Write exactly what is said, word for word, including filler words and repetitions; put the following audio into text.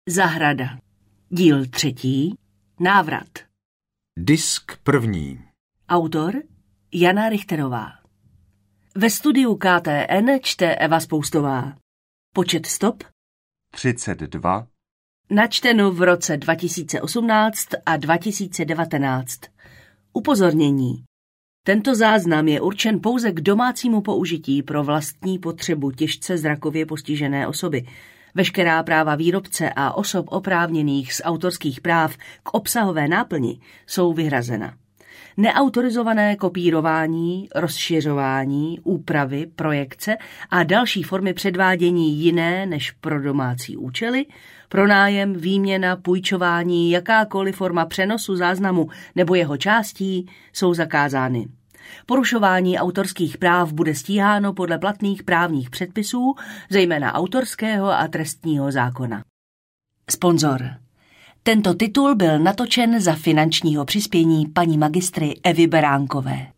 Zahrada. Díl třetí. Návrat. Disk první. Autor Jana Richterová. Ve studiu K T N čte Eva Spoustová. Počet stop třicet dva. Načteno v roce dva tisíce osmnáct a dva tisíce devatenáct. Upozornění. Tento záznam je určen pouze k domácímu použití pro vlastní potřebu těžce zrakově postižené osoby. Veškerá práva výrobce a osob oprávněných z autorských práv k obsahové náplni jsou vyhrazena. Neautorizované kopírování, rozšiřování, úpravy, projekce a další formy předvádění jiné než pro domácí účely, pronájem, výměna, půjčování, jakákoliv forma přenosu záznamu nebo jeho částí jsou zakázány. Porušování autorských práv bude stíháno podle platných právních předpisů, zejména autorského a trestního zákona. Sponzor. Tento titul byl natočen za finančního přispění paní magistry Evy Beránkové.